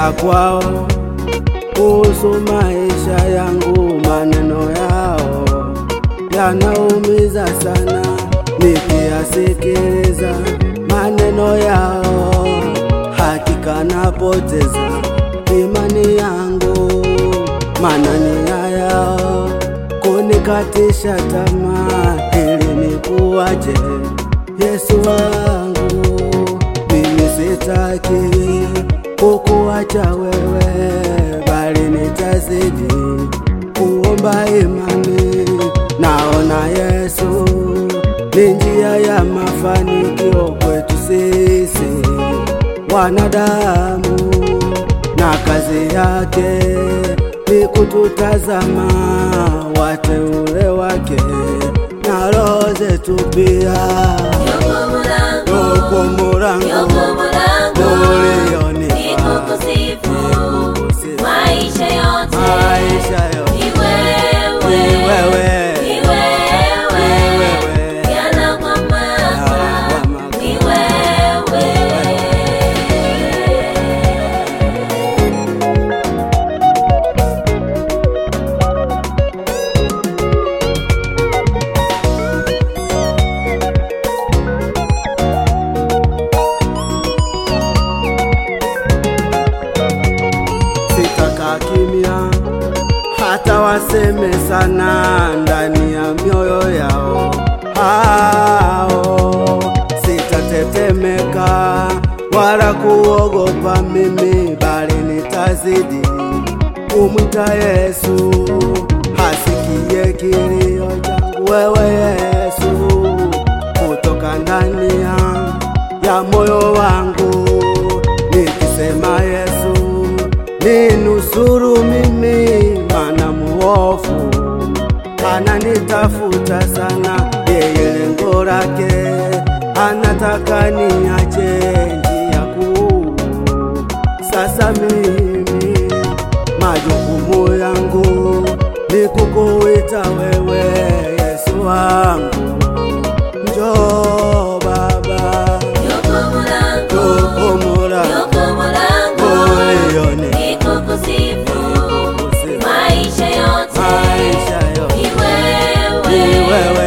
Nikisikia kwao kuhusu maisha yangu, maneno yao yanaumiza sana. Nikiyasikiliza maneno yao, hakika napoteza imani yangu. Maana nia yao kunikatisha tamaa, ili nikuache Yesu wangu. Mimi sitaki kukuacha wewe, bali nitazidi kuomba imani. Naona Yesu ni njia ya mafanikio kwetu sisi wanadamu, na kazi yake ni kututazama wateule wake na roho zetu pia. Yoko murangu nikukusifu maisha yote, ni wewe yanakwamaka, ni wewe. Sitaka kimya hata waseme sana ndani ya mioyo yao hao. Sitatetemeka wala kuogopa mimi, bali nitazidi kumwita Yesu, hasikie kilio changu. Wewe Yesu, kutoka ndani ya moyo wangu, nikisema Yesu ninusuru mimi, maana muovu ananitafuta sana. Yeye lengo lake anataka niache njia kuu. Sasa mimi majukumu yangu ni kukuita wewe Yesu wangu. Njoo Baba, yoko murangu nikukusifu maisha yote, ni wewe